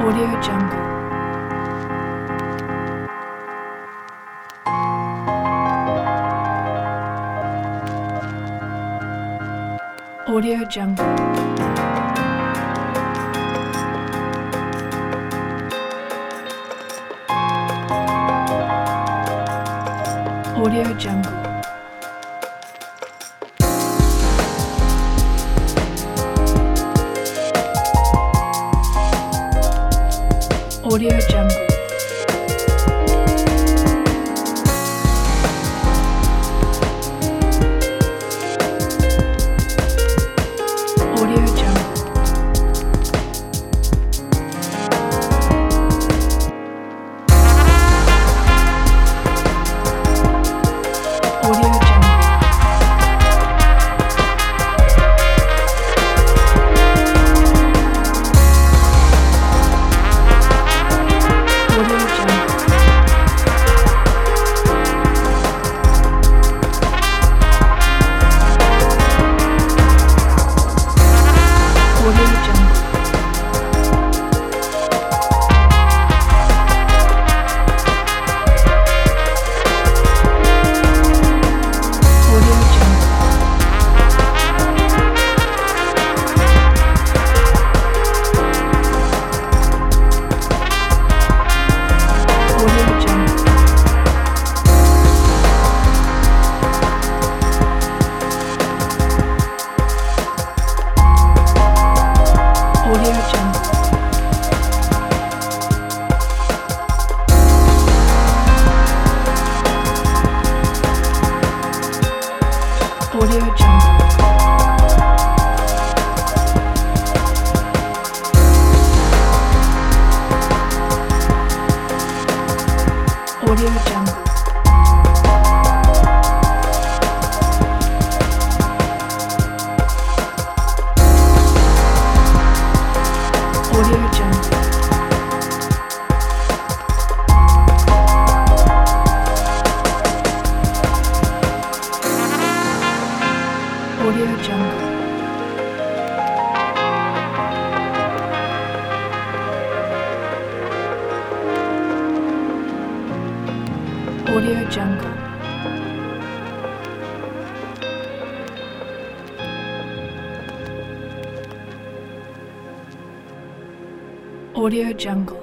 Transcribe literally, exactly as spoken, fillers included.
Audio Jungle. Audio Jungle. Audio Jungle. Audio Jungle. Audio Jungle. Audio Jungle. Audio Jungle. Audio Jungle. Audio Jungle. Audio Jungle. Audio Jungle. Audio Jungle. Audio Jungle. Audio Jungle. Audio Jungle. Audio Jungle. Audio Jungle.